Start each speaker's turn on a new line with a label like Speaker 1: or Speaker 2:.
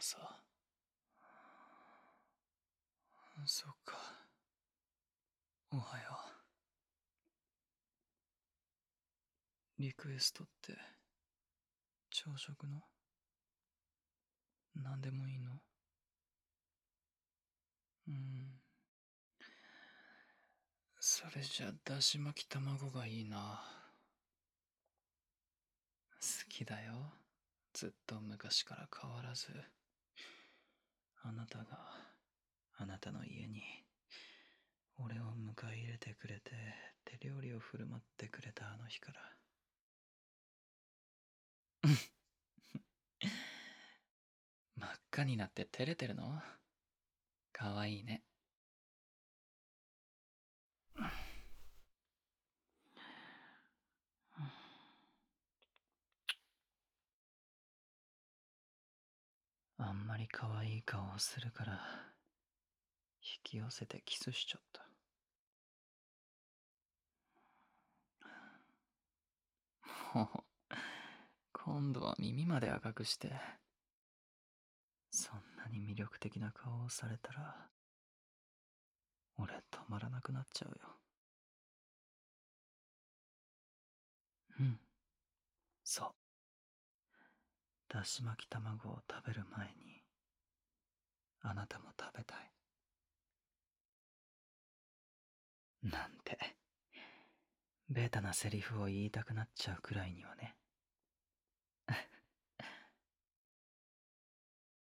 Speaker 1: さ。そっか。おはよう。リクエストって、朝食の何でもいいの？うん。それじゃ、だし巻き卵がいいな。好きだよ。ずっと昔から変わらず。あなたが、あなたの家に、俺を迎え入れてくれて、手料理を振る舞ってくれたあの日から。真っ赤になって照れてるの？かわいいね。あんまり可愛い顔をするから、引き寄せてキスしちゃった。もう、今度は耳まで赤くして、そんなに魅力的な顔をされたら、俺止まらなくなっちゃうよ。うん、そう。だし巻き卵を食べる前に、あなたも食べたい。なんて、ベタなセリフを言いたくなっちゃうくらいにはね。